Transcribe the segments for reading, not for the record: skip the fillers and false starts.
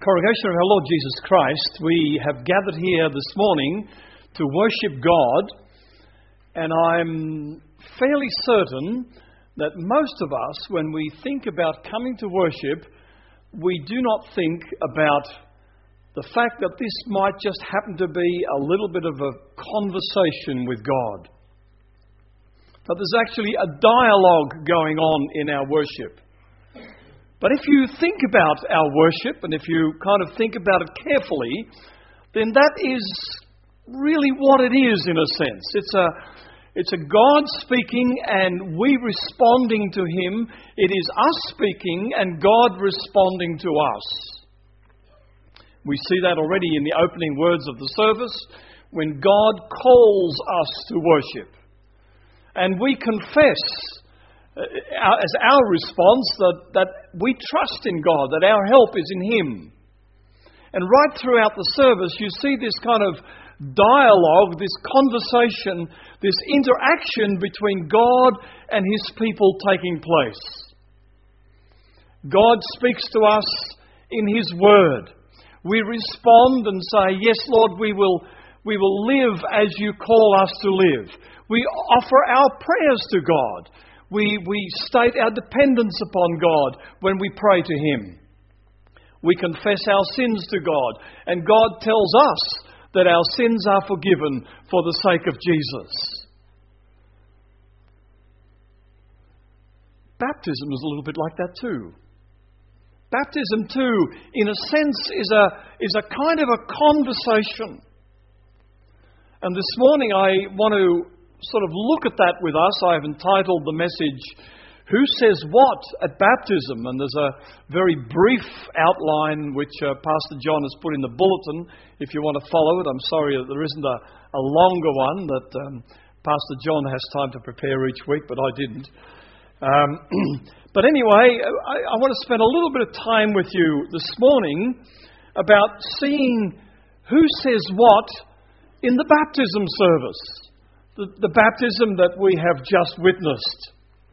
congregation of our Lord Jesus Christ, we have gathered here this morning to worship God, and I'm fairly certain that most of us, when we think about coming to worship, we do not think about the fact that this might just happen to be a little bit of a conversation with God. But there's actually a dialogue going on in our worship. But if you think about our worship, and if you kind of think about it carefully, then that is really what it is in a sense. It's a God speaking and we responding to Him. It is us speaking and God responding to us. We see that already in the opening words of the service when God calls us to worship. And we confess as our response that we trust in God, that our help is in Him. And right throughout the service you see this kind of dialogue, this conversation, this interaction between God and His people taking place. God speaks to us in His Word. We respond and say, yes, Lord, we will live as you call us to live. We offer our prayers to God. We state our dependence upon God when we pray to Him. We confess our sins to God, and God tells us that our sins are forgiven for the sake of Jesus. Baptism is a little bit like that too. Baptism too, in a sense, is a kind of a conversation. And this morning I want to sort of look at that with us. I've entitled the message, Who Says What at Baptism? And there's a very brief outline which Pastor John has put in the bulletin if you want to follow it. I'm sorry that there isn't a longer one that Pastor John has time to prepare each week, but I didn't. But anyway, I want to spend a little bit of time with you this morning about seeing who says what in the baptism service. The baptism that we have just witnessed.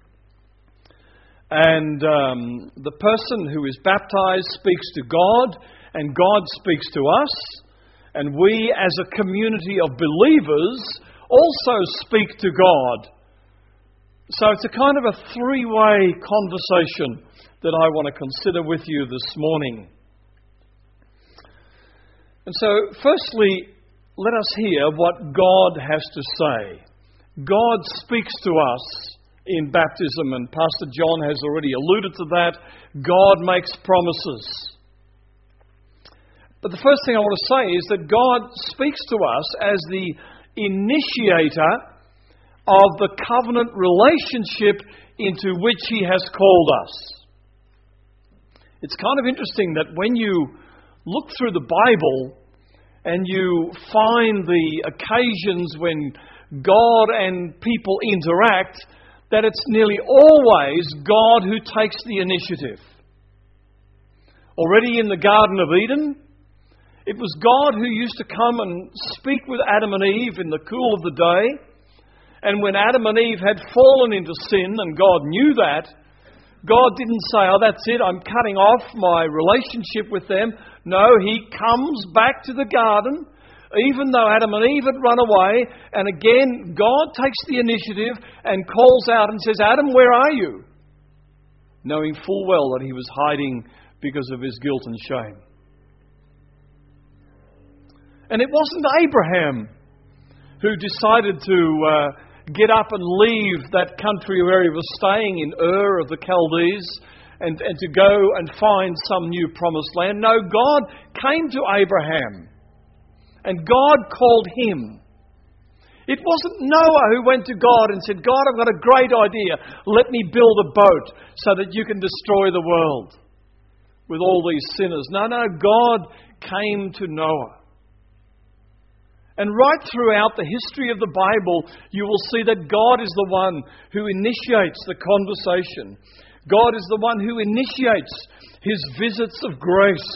And the person who is baptized speaks to God, and God speaks to us, and we as a community of believers also speak to God. So it's a kind of a three-way conversation that I want to consider with you this morning. And so, firstly, let us hear what God has to say. God speaks to us in baptism, and Pastor John has already alluded to that. God makes promises. But the first thing I want to say is that God speaks to us as the initiator of the covenant relationship into which He has called us. It's kind of interesting that when you look through the Bible and you find the occasions when God and people interact, that it's nearly always God who takes the initiative. Already in the Garden of Eden, it was God who used to come and speak with Adam and Eve in the cool of the day. And when Adam and Eve had fallen into sin, and God knew that, God didn't say, oh, that's it, I'm cutting off my relationship with them. No, He comes back to the garden, even though Adam and Eve had run away, and again, God takes the initiative and calls out and says, Adam, where are you? Knowing full well that he was hiding because of his guilt and shame. And it wasn't Abraham who decided to get up and leave that country where he was staying in Ur of the Chaldees and to go and find some new promised land. No, God came to Abraham and God called him. It wasn't Noah who went to God and said, God, I've got a great idea. Let me build a boat so that you can destroy the world with all these sinners. No, God came to Noah. And right throughout the history of the Bible, you will see that God is the one who initiates the conversation. God is the one who initiates His visits of grace.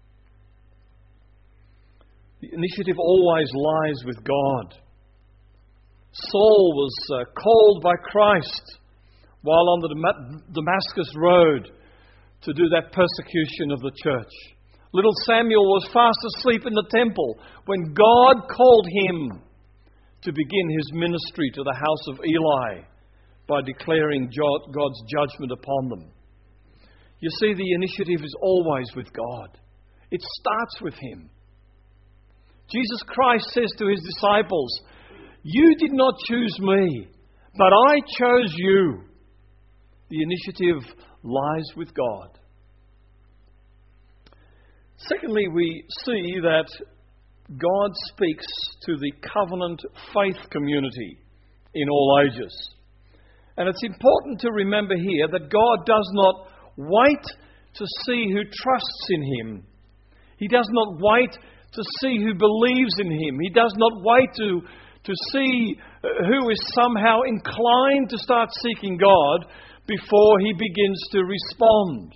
The initiative always lies with God. Saul was called by Christ while on the Damascus road to do that persecution of the church. Little Samuel was fast asleep in the temple when God called him to begin his ministry to the house of Eli by declaring God's judgment upon them. You see, the initiative is always with God. It starts with him. Jesus Christ says to his disciples, "You did not choose me, but I chose you." The initiative lies with God. Secondly, we see that God speaks to the covenant faith community in all ages. And it's important to remember here that God does not wait to see who trusts in him. He does not wait to see who believes in him. He does not wait to see who is somehow inclined to start seeking God before he begins to respond.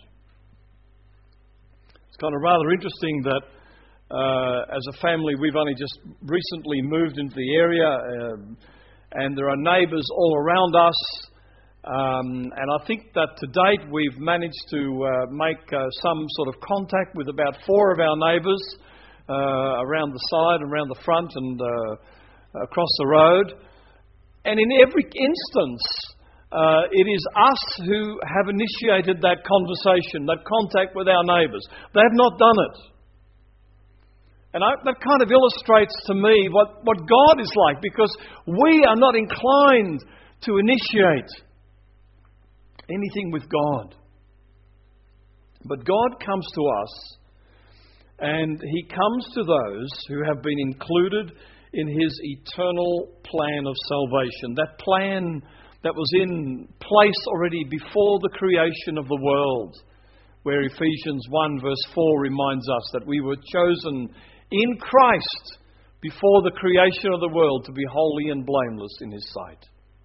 It's kind of rather interesting that as a family we've only just recently moved into the area and there are neighbours all around us. And I think that to date we've managed to make some sort of contact with about 4 of our neighbours around the side, around the front and across the road. And in every instance, it is us who have initiated that conversation, that contact with our neighbours. They have not done it. And that kind of illustrates to me what God is like, because we are not inclined to initiate anything with God. But God comes to us, and he comes to those who have been included in his eternal plan of salvation. That plan that was in place already before the creation of the world, where Ephesians 1 verse 4 reminds us that we were chosen in Christ before the creation of the world to be holy and blameless in his sight.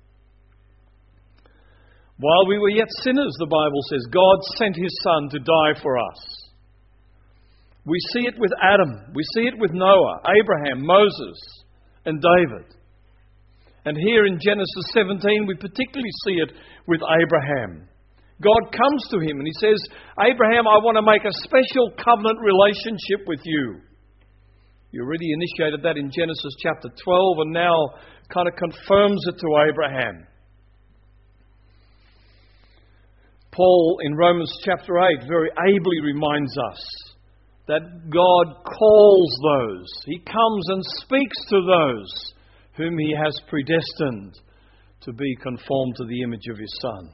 While we were yet sinners, the Bible says, God sent his Son to die for us. We see it with Adam, we see it with Noah, Abraham, Moses, and David. And here in Genesis 17, we particularly see it with Abraham. God comes to him and he says, Abraham, I want to make a special covenant relationship with you. You already initiated that in Genesis chapter 12 and now kind of confirms it to Abraham. Paul in Romans chapter 8 very ably reminds us that God calls those. He comes and speaks to those whom he has predestined to be conformed to the image of his Son.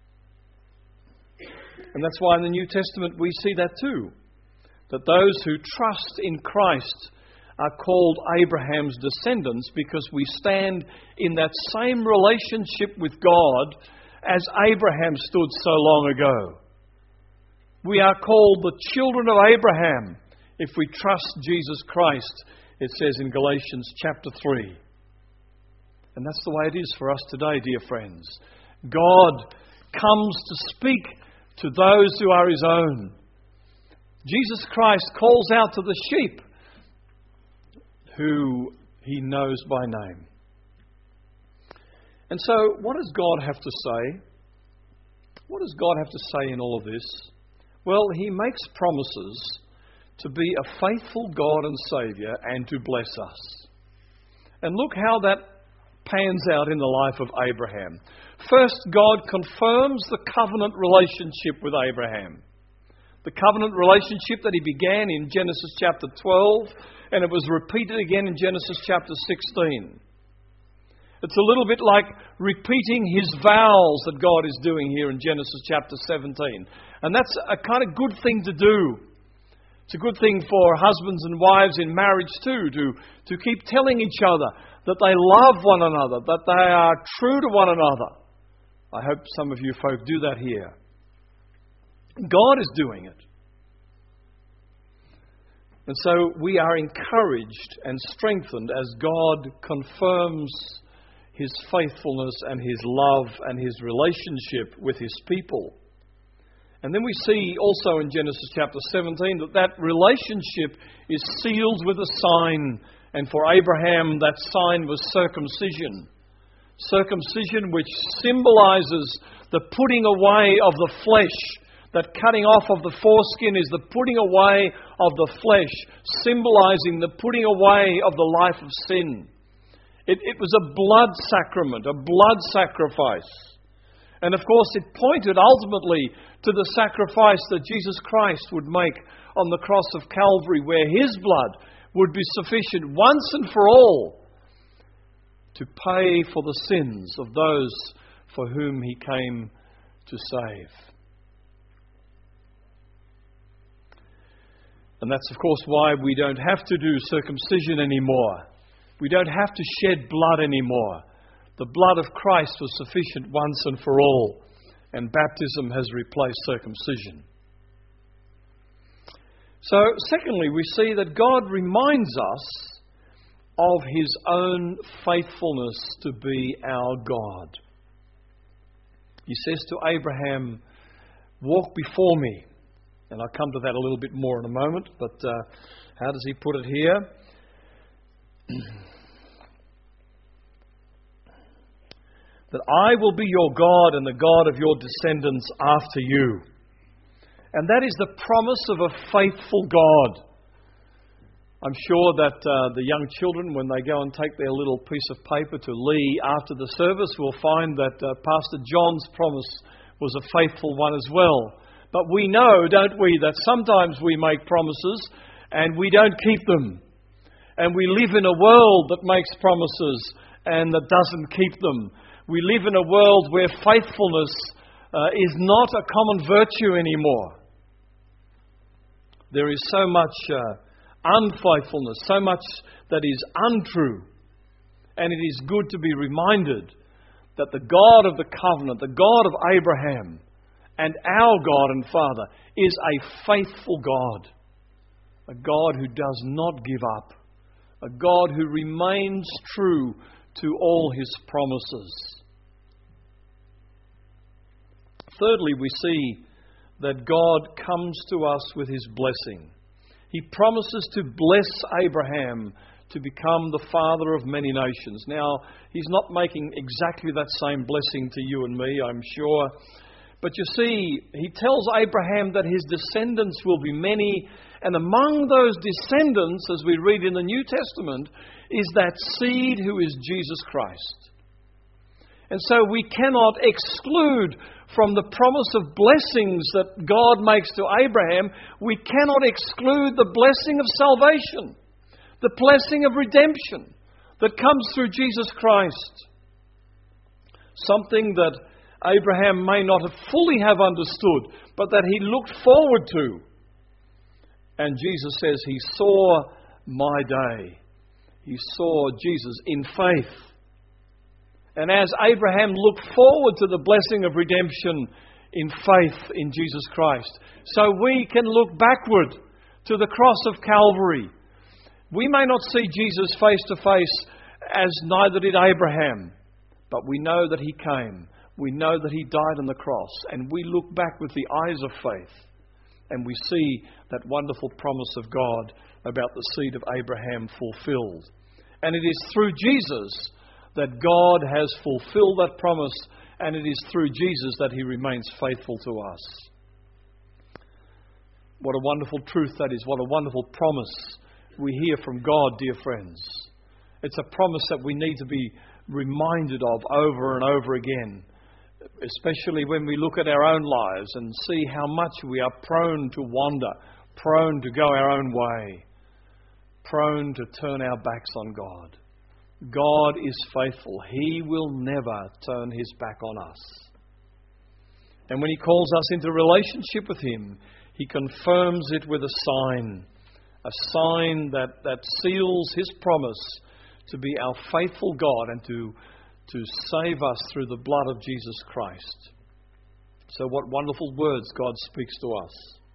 And that's why in the New Testament we see that too. That those who trust in Christ are called Abraham's descendants because we stand in that same relationship with God as Abraham stood so long ago. We are called the children of Abraham if we trust Jesus Christ, it says in Galatians chapter 3. And that's the way it is for us today, dear friends. God comes to speak to those who are his own. Jesus Christ calls out to the sheep who he knows by name. And so, what does God have to say? What does God have to say in all of this? Well, he makes promises to be a faithful God and Saviour and to bless us. And look how that pans out in the life of Abraham. First, God confirms the covenant relationship with Abraham. The covenant relationship that he began in Genesis chapter 12, and it was repeated again in Genesis chapter 16. It's a little bit like repeating his vows that God is doing here in Genesis chapter 17. And that's a kind of good thing to do. It's a good thing for husbands and wives in marriage too, to keep telling each other that they love one another, that they are true to one another. I hope some of you folk do that here. God is doing it. And so we are encouraged and strengthened as God confirms his faithfulness and his love and his relationship with his people. And then we see also in Genesis chapter 17 that relationship is sealed with a sign. And for Abraham, that sign was circumcision. Circumcision which symbolizes the putting away of the flesh, That cutting off of the foreskin is the putting away of the flesh, symbolizing the putting away of the life of sin. It was a blood sacrament, a blood sacrifice. And of course it pointed ultimately to the sacrifice that Jesus Christ would make on the cross of Calvary, where His blood would be sufficient once and for all to pay for the sins of those for whom He came to save. And that's of course why we don't have to do circumcision anymore. We don't have to shed blood anymore. The blood of Christ was sufficient once and for all, and baptism has replaced circumcision. So, secondly, we see that God reminds us of His own faithfulness to be our God. He says to Abraham, "Walk before me." And I'll come to that a little bit more in a moment, but how does He put it here? That I will be your God and the God of your descendants after you. And that is the promise of a faithful God. I'm sure that the young children, when they go and take their little piece of paper to Lee after the service, will find that Pastor John's promise was a faithful one as well. But we know, don't we, that sometimes we make promises and we don't keep them. And we live in a world that makes promises and that doesn't keep them. We live in a world where faithfulness is not a common virtue anymore. There is so much unfaithfulness, so much that is untrue. And it is good to be reminded that the God of the covenant, the God of Abraham, and our God and Father is a faithful God. A God who does not give up. A God who remains true to all His promises. Thirdly, we see that God comes to us with His blessing. He promises to bless Abraham to become the father of many nations. Now, He's not making exactly that same blessing to you and me, I'm sure. But you see, He tells Abraham that his descendants will be many, and among those descendants, as we read in the New Testament, is that seed who is Jesus Christ. And so we cannot exclude from the promise of blessings that God makes to Abraham, we cannot exclude the blessing of salvation, the blessing of redemption that comes through Jesus Christ. Something that Abraham may not have fully have understood, but that he looked forward to. And Jesus says he saw my day. He saw Jesus in faith. And as Abraham looked forward to the blessing of redemption in faith in Jesus Christ, so we can look backward to the cross of Calvary. We may not see Jesus face to face as neither did Abraham, but we know that He came. We know that He died on the cross, and we look back with the eyes of faith, and we see that wonderful promise of God about the seed of Abraham fulfilled. And it is through Jesus that God has fulfilled that promise, and it is through Jesus that He remains faithful to us. What a wonderful truth that is. What a wonderful promise we hear from God, dear friends. It's a promise that we need to be reminded of over and over again, especially when we look at our own lives and see how much we are prone to wander, prone to go our own way, prone to turn our backs on God. God is faithful. He will never turn His back on us. And when He calls us into relationship with Him, He confirms it with a sign that seals His promise to be our faithful God and to save us through the blood of Jesus Christ. So what wonderful words God speaks to us.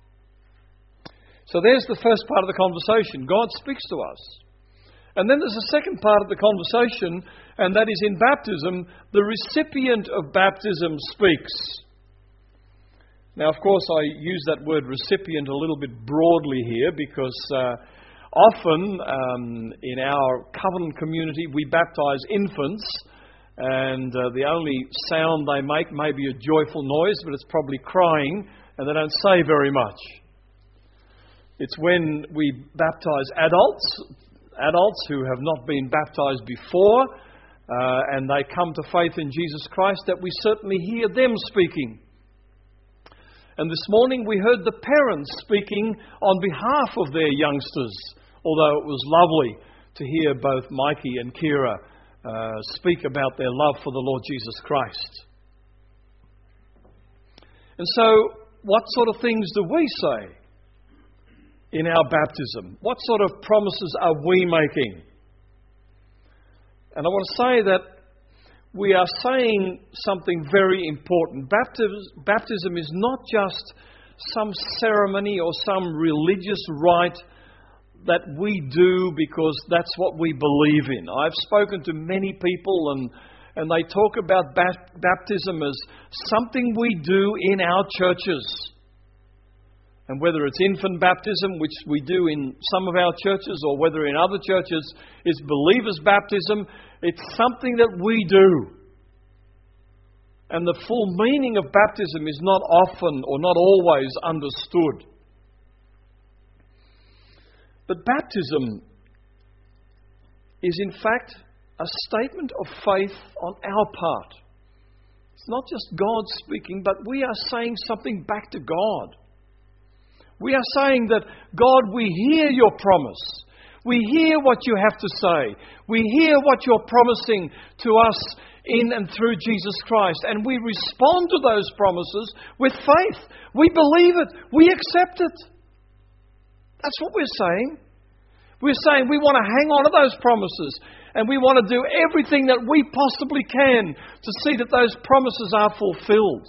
So there's the first part of the conversation. God speaks to us. And then there's a second part of the conversation, and that is in baptism, the recipient of baptism speaks. Now, of course, I use that word recipient a little bit broadly here because often in our covenant community we baptize infants, and the only sound they make may be a joyful noise, but it's probably crying and they don't say very much. It's when we baptize adults who have not been baptized before, and they come to faith in Jesus Christ, that we certainly hear them speaking. And this morning we heard the parents speaking on behalf of their youngsters, although it was lovely to hear both Mikey and Kira speak about their love for the Lord Jesus Christ. And so, what sort of things do we say in our baptism? What sort of promises are we making? And I want to say that we are saying something very important. Baptism is not just some ceremony or some religious rite that we do because that's what we believe in. I've spoken to many people and they talk about baptism as something we do in our churches. And whether it's infant baptism, which we do in some of our churches, or whether in other churches it's believers' baptism, it's something that we do. And the full meaning of baptism is not often or not always understood. But baptism is in fact a statement of faith on our part. It's not just God speaking, but we are saying something back to God. We are saying that, God, we hear your promise. We hear what you have to say. We hear what you're promising to us in and through Jesus Christ. And we respond to those promises with faith. We believe it. We accept it. That's what we're saying. We're saying we want to hang on to those promises. And we want to do everything that we possibly can to see that those promises are fulfilled.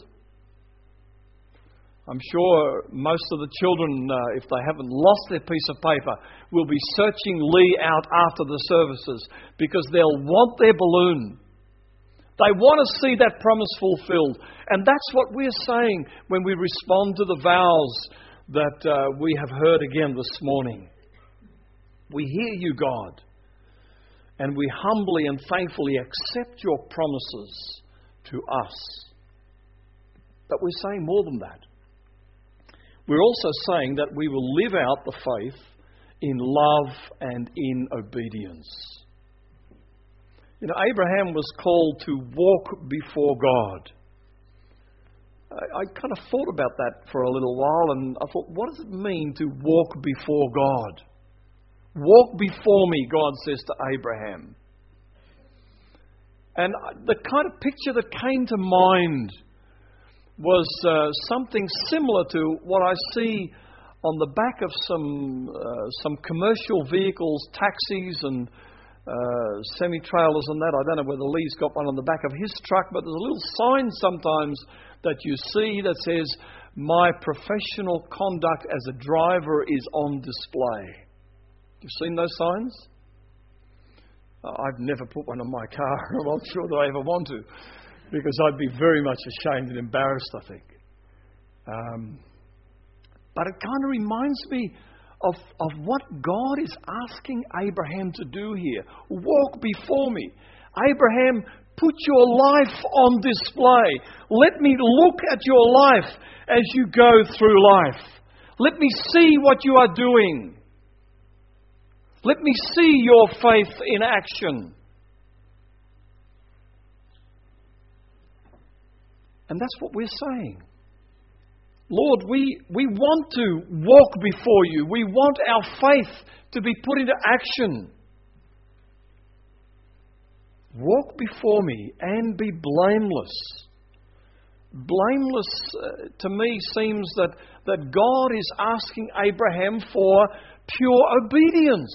I'm sure most of the children, if they haven't lost their piece of paper, will be searching Lee out after the services because they'll want their balloon. They want to see that promise fulfilled. And that's what we're saying when we respond to the vows that we have heard again this morning. We hear you, God, and we humbly and thankfully accept your promises to us. But we're saying more than that. We're also saying that we will live out the faith in love and in obedience. You know, Abraham was called to walk before God. I kind of thought about that for a little while, and I thought, what does it mean to walk before God? Walk before me, God says to Abraham. And the kind of picture that came to mind was something similar to what I see on the back of some commercial vehicles, taxis and semi-trailers and that. I don't know whether Lee's got one on the back of his truck, but there's a little sign sometimes that you see that says, "My professional conduct as a driver is on display." You've seen those signs? I've never put one on my car. I'm not sure that I ever want to, because I'd be very much ashamed and embarrassed, I think. But it kind of reminds me of what God is asking Abraham to do here. Walk before me. Abraham, put your life on display. Let me look at your life as you go through life. Let me see what you are doing. Let me see your faith in action. And that's what we're saying. Lord, we want to walk before you. We want our faith to be put into action. Walk before me and be blameless. Blameless to me seems that God is asking Abraham for pure obedience.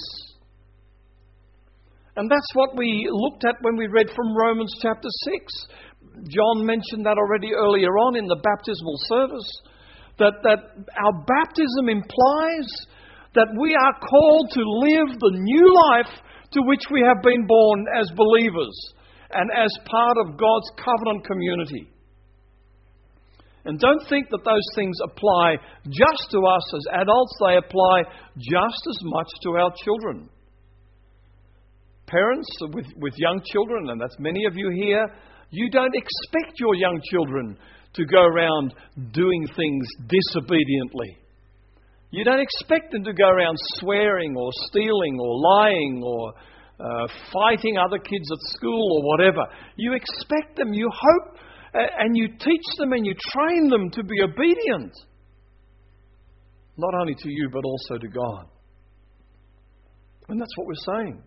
And that's what we looked at when we read from Romans chapter 6. John mentioned that already earlier on in the baptismal service, that our baptism implies that we are called to live the new life to which we have been born as believers and as part of God's covenant community. And don't think that those things apply just to us as adults. They apply just as much to our children. Parents with young children, and that's many of you here, you don't expect your young children to go around doing things disobediently. You don't expect them to go around swearing or stealing or lying or fighting other kids at school or whatever. You expect them, you hope, and you teach them and you train them to be obedient. Not only to you, but also to God. And that's what we're saying.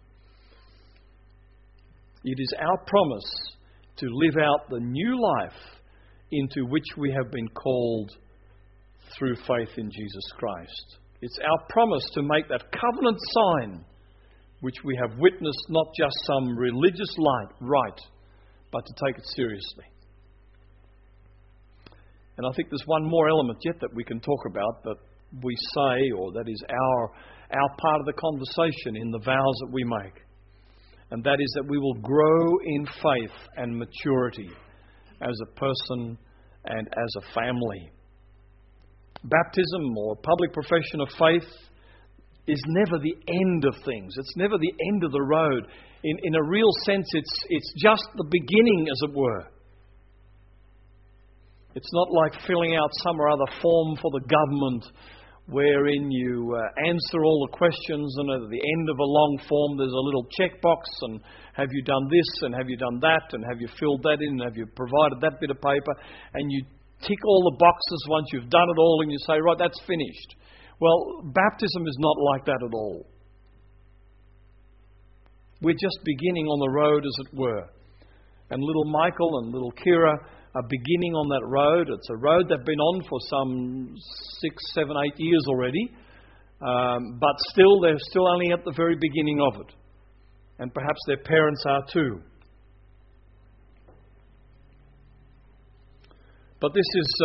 It is our promise to live out the new life into which we have been called through faith in Jesus Christ. It's our promise to make that covenant sign which we have witnessed, not just some religious rite, but to take it seriously. And I think there's one more element yet that we can talk about that we say, or that is our part of the conversation in the vows that we make. And that is that we will grow in faith and maturity as a person and as a family. Baptism or public profession of faith is never the end of things. It's never the end of the road. In a real sense, it's just the beginning, as it were. It's not like filling out some or other form for the government wherein you answer all the questions, and at the end of a long form there's a little checkbox, and have you done this, and have you done that, and have you filled that in, and have you provided that bit of paper, and you tick all the boxes once you've done it all, and you say, right, that's finished. Well, baptism is not like that at all. We're just beginning on the road, as it were. And little Michael and little Kira are beginning on that road. It's a road they've been on for some 6, 7, 8 years already. But still, they're still only at the very beginning of it. And perhaps their parents are too. But this is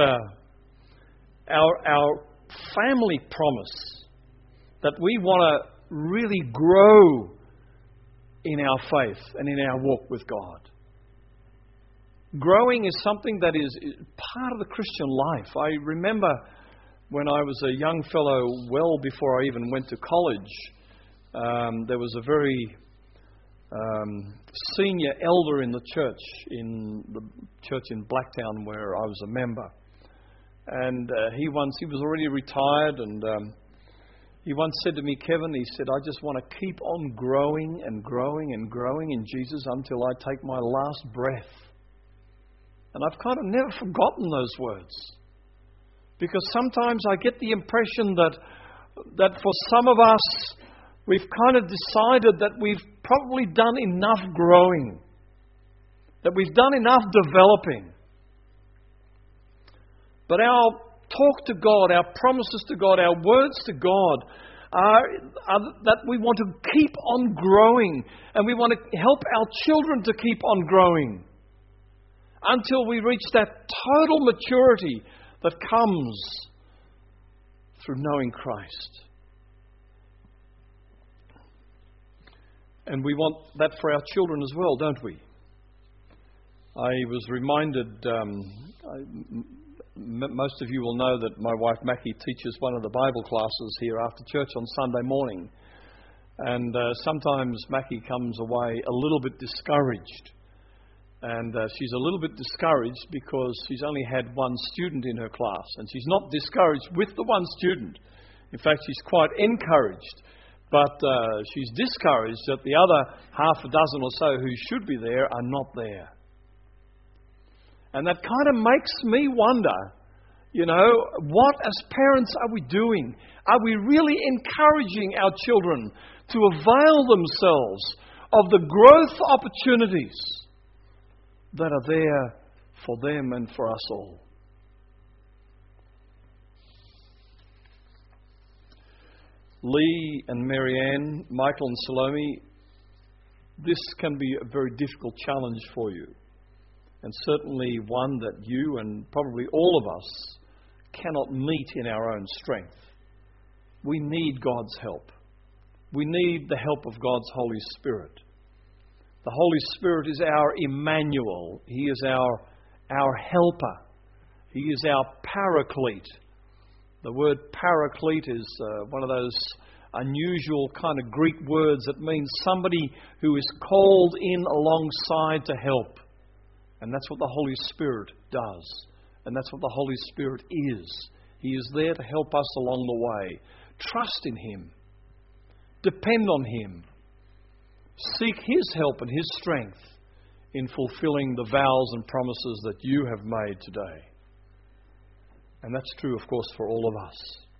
our family promise that we want to really grow in our faith and in our walk with God. Growing is something that is part of the Christian life. I remember when I was a young fellow, well before I even went to college, there was a very senior elder in the church in Blacktown where I was a member. And he was already retired, and he once said to me, Kevin, he said, I just want to keep on growing and growing and growing in Jesus until I take my last breath. And I've kind of never forgotten those words. Because sometimes I get the impression that for some of us, we've kind of decided that we've probably done enough growing, that we've done enough developing. But our talk to God, our promises to God, our words to God are that we want to keep on growing, and we want to help our children to keep on growing until we reach that total maturity that comes through knowing Christ. And we want that for our children as well, don't we? I was reminded, most of you will know that my wife Mackie teaches one of the Bible classes here after church on Sunday morning. And sometimes Mackie comes away a little bit discouraged. And she's a little bit discouraged because she's only had one student in her class. And she's not discouraged with the one student. In fact, she's quite encouraged. But she's discouraged that the other half a dozen or so who should be there are not there. And that kind of makes me wonder, what as parents are we doing? Are we really encouraging our children to avail themselves of the growth opportunities that are there for them and for us all? Lee and Marianne, Michael and Salome, this can be a very difficult challenge for you. And certainly one that you and probably all of us cannot meet in our own strength. We need God's help. We need the help of God's Holy Spirit. The Holy Spirit is our Emmanuel. He is our helper. He is our paraclete. The word paraclete is one of those unusual kind of Greek words that means somebody who is called in alongside to help And that's what the Holy Spirit does. And that's what the Holy Spirit is. He is there to help us along the way. Trust in Him. Depend on Him. Seek His help and His strength in fulfilling the vows and promises that you have made today. And that's true, of course, for all of us.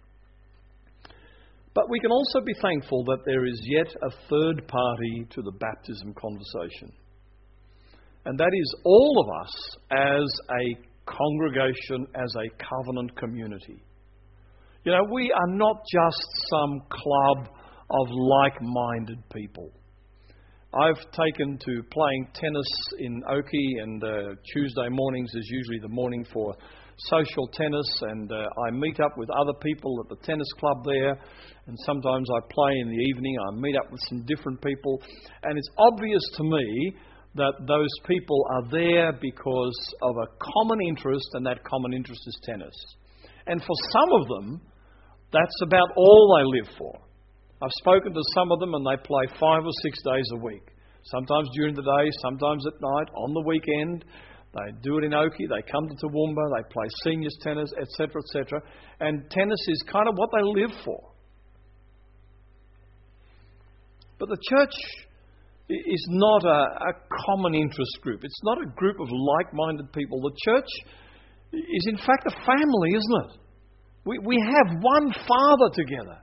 But we can also be thankful that there is yet a third party to the baptism conversation. And that is all of us as a congregation, as a covenant community. You know, we are not just some club of like-minded people. I've taken to playing tennis in Oakey, and Tuesday mornings is usually the morning for social tennis, and I meet up with other people at the tennis club there, and sometimes I play in the evening. I meet up with some different people, and it's obvious to me that those people are there because of a common interest, and that common interest is tennis. And for some of them, that's about all they live for. I've spoken to some of them, and they play 5 or 6 days a week. Sometimes during the day, sometimes at night, on the weekend. They do it in Oakey, they come to Toowoomba, they play seniors tennis, etc., etc. And tennis is kind of what they live for. But the church is not a common interest group. It's not a group of like-minded people. The church is in fact a family, isn't it? We have one Father together.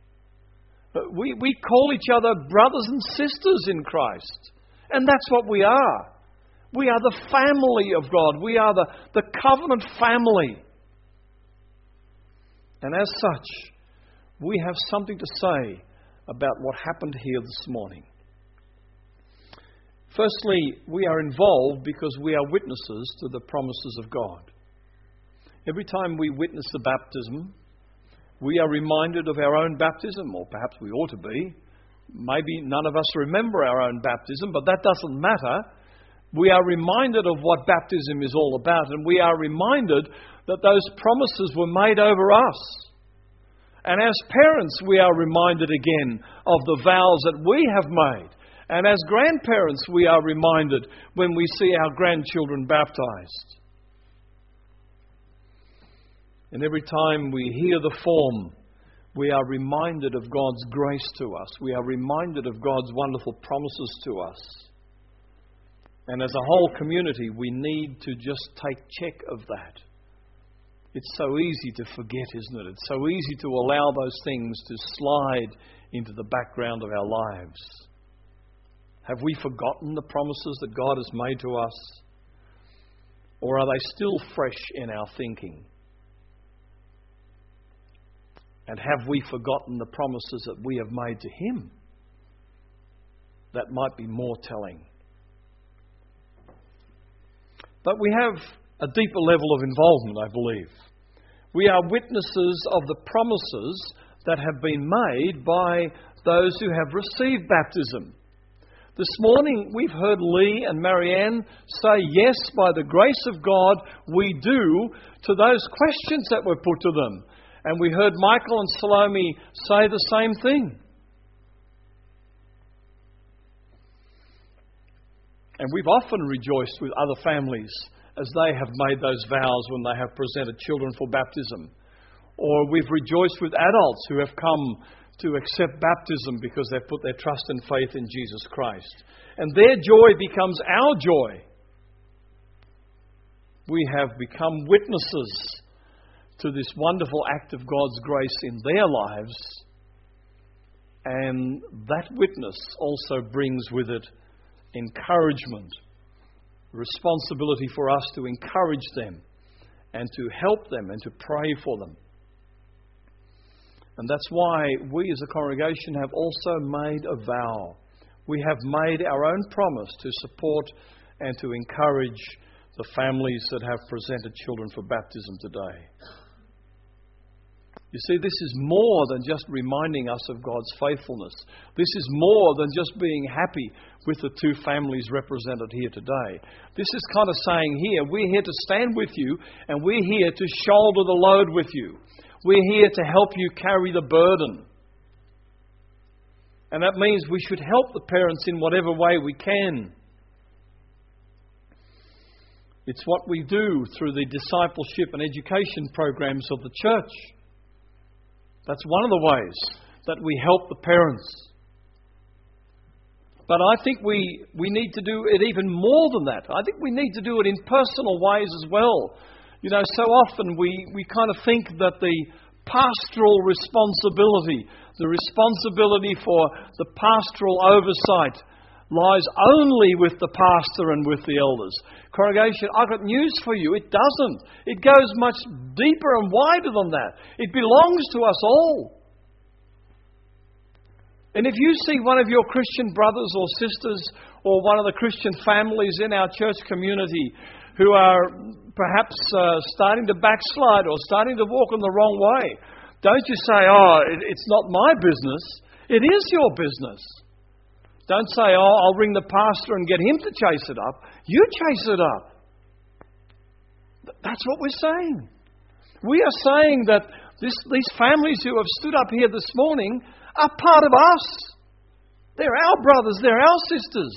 We call each other brothers and sisters in Christ. And that's what we are. We are the family of God. We are the covenant family. And as such, we have something to say about what happened here this morning. Firstly, we are involved because we are witnesses to the promises of God. Every time we witness the baptism, we are reminded of our own baptism, or perhaps we ought to be. Maybe none of us remember our own baptism, but that doesn't matter. We are reminded of what baptism is all about, and we are reminded that those promises were made over us. And as parents, we are reminded again of the vows that we have made. And as grandparents, we are reminded when we see our grandchildren baptized. And every time we hear the form, we are reminded of God's grace to us. We are reminded of God's wonderful promises to us. And as a whole community, we need to just take check of that. It's so easy to forget, isn't it? It's so easy to allow those things to slide into the background of our lives. Have we forgotten the promises that God has made to us? Or are they still fresh in our thinking? And have we forgotten the promises that we have made to Him? That might be more telling. But we have a deeper level of involvement, I believe. We are witnesses of the promises that have been made by those who have received baptism. This morning we've heard Lee and Marianne say yes, by the grace of God, we do, to those questions that were put to them. And we heard Michael and Salome say the same thing. And we've often rejoiced with other families as they have made those vows when they have presented children for baptism. Or we've rejoiced with adults who have come to accept baptism because they've put their trust and faith in Jesus Christ. And their joy becomes our joy. We have become witnesses to this wonderful act of God's grace in their lives. And that witness also brings with it encouragement, responsibility for us to encourage them and to help them and to pray for them. And that's why we as a congregation have also made a vow. We have made our own promise to support and to encourage the families that have presented children for baptism today. You see, this is more than just reminding us of God's faithfulness. This is more than just being happy with the two families represented here today. This is kind of saying here, we're here to stand with you and we're here to shoulder the load with you. We're here to help you carry the burden. And that means we should help the parents in whatever way we can. It's what we do through the discipleship and education programs of the church. That's one of the ways that we help the parents. But I think we need to do it even more than that. I think we need to do it in personal ways as well. You know, so often we kind of think that the pastoral responsibility, the responsibility for the pastoral oversight, lies only with the pastor and with the elders. Congregation, I've got news for you. It doesn't. It goes much deeper and wider than that. It belongs to us all. And if you see one of your Christian brothers or sisters or one of the Christian families in our church community who are perhaps starting to backslide or starting to walk in the wrong way, don't you say, it's not my business. It is your business. Don't say, I'll ring the pastor and get him to chase it up. You chase it up. That's what we're saying. We are saying that these families who have stood up here this morning are part of us. They're our brothers, they're our sisters.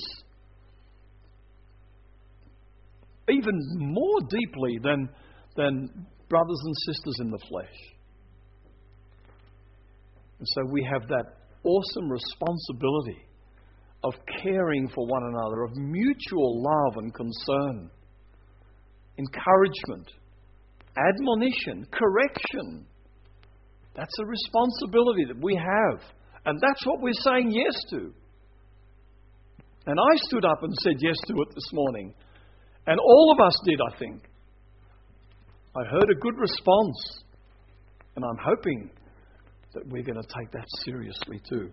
Even more deeply than brothers and sisters in the flesh. And so we have that awesome responsibility of caring for one another, of mutual love and concern, encouragement, admonition, correction. That's a responsibility that we have. And that's what we're saying yes to. And I stood up and said yes to it this morning. And all of us did, I think. I heard a good response. And I'm hoping that we're going to take that seriously too.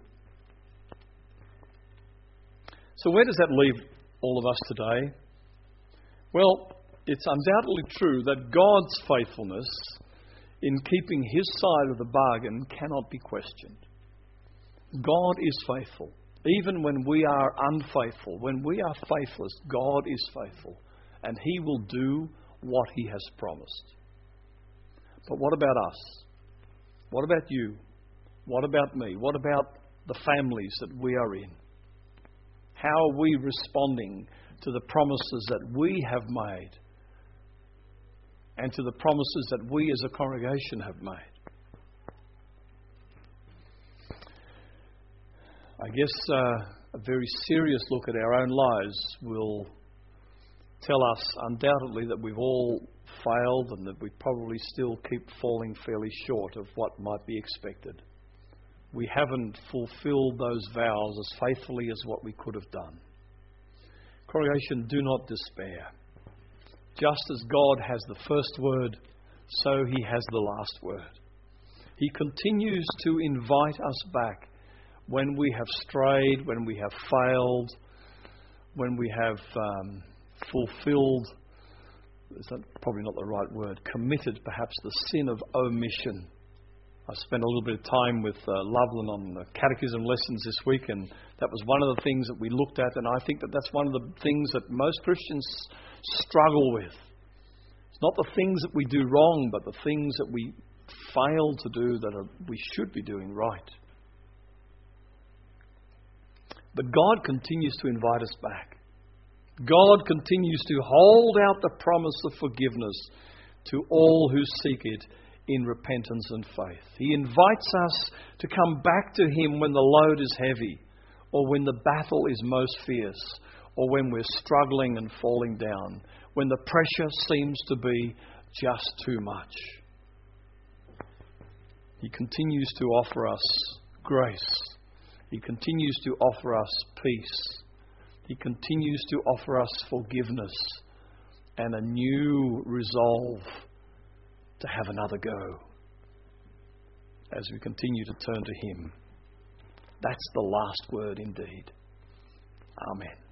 So where does that leave all of us today? Well, it's undoubtedly true that God's faithfulness in keeping His side of the bargain cannot be questioned. God is faithful. Even when we are unfaithful, when we are faithless, God is faithful. And He will do what He has promised. But what about us? What about you? What about me? What about the families that we are in? How are we responding to the promises that we have made and to the promises that we as a congregation have made? I guess a very serious look at our own lives will tell us undoubtedly that we've all failed and that we probably still keep falling fairly short of what might be expected. We haven't fulfilled those vows as faithfully as what we could have done. Congregation, do not despair. Just as God has the first word, so He has the last word. He continues to invite us back when we have strayed, when we have failed, when we have fulfilled, is that probably not the right word, committed perhaps the sin of omission. I spent a little bit of time with Loveland on the catechism lessons this week, and that was one of the things that we looked at, and I think that that's one of the things that most Christians struggle with. It's not the things that we do wrong, but the things that we fail to do that we should be doing right. But God continues to invite us back. God continues to hold out the promise of forgiveness to all who seek it in repentance and faith. He invites us to come back to Him when the load is heavy, or when the battle is most fierce, or when we're struggling and falling down, when the pressure seems to be just too much. He continues to offer us grace. He continues to offer us peace. He continues to offer us forgiveness and a new resolve to have another go as we continue to turn to Him. That's the last word indeed. Amen.